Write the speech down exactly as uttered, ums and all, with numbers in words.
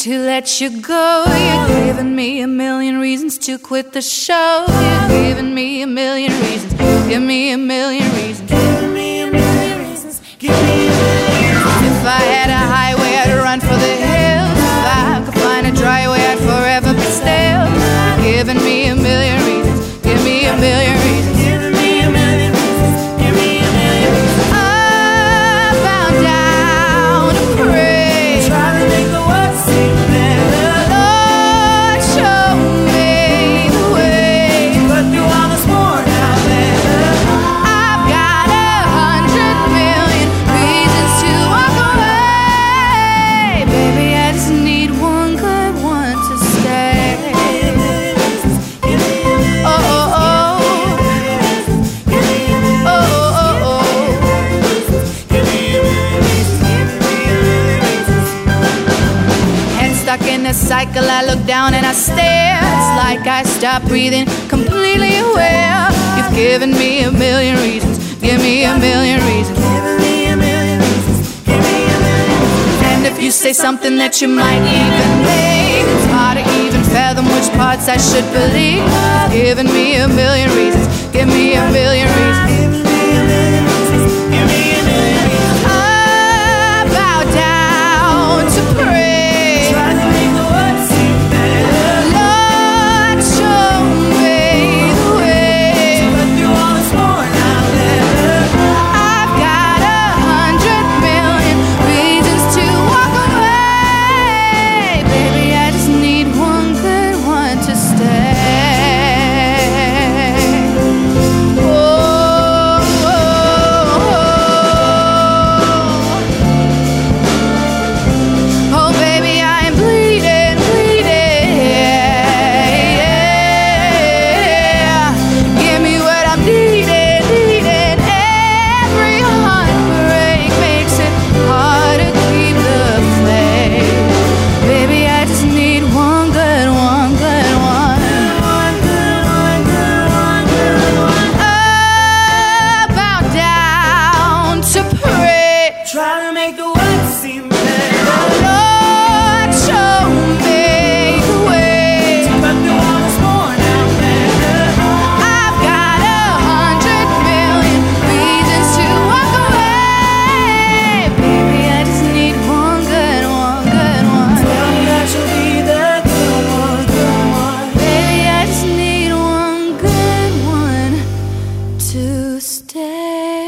to let you go. You're giving me a million reasons to quit the show. You're giving me a million reasons. Give me a million reasons. Give me a million reasons. Give me a million reasons. If I had a highway, I'd run for the hills. If I could find a dry way, I'd forever be still. You're giving me a million reasons. Give me a million reasons. Give me a million reasons. Give me a million reasons. I bow down to pray. Try to make the world seem better. Lord, show me the way. But through all this worn out leather, I've got a hundred million reasons to walk away. Baby, I just need one good one to stay. give me a million Oh, oh, oh. Give me a million Oh, oh, oh, Give me a million reasons. Give me a million reasons. oh. Head stuck in a cycle, I look down and I stare. It's like I stop breathing, completely aware. You've given me a million reasons. Give me a million reasons. Give me a million reasons. Give me a million reasons. And if you say something that you might even make, it's hard to even fathom which parts I should believe. You've given me a million reasons. Give me a million reasons. Give me a million reasons. Give me a million reasons. I bow down to pray. Try to make the world seem better. Lord, show me the way. But through all this worn out leather, I've got a hundred million reasons to walk away. Baby, I just need one good one to stay. Oh, oh, oh. Oh, baby, I am bleeding, bleeding. Yeah. Give me what I'm needing, needing. Every heartbreak makes it hard to keep the flame. Baby, I just need one good, one good one. one good, one good, one good, one. I bow down to pray. Try to make the world seem better. Lord, show me the way. But through all this worn out leather, I've got a hundred million reasons to walk away. Baby, I just need one good, one good one. tell me that you'll be the good one, good one. Baby, I just need one good one to stay.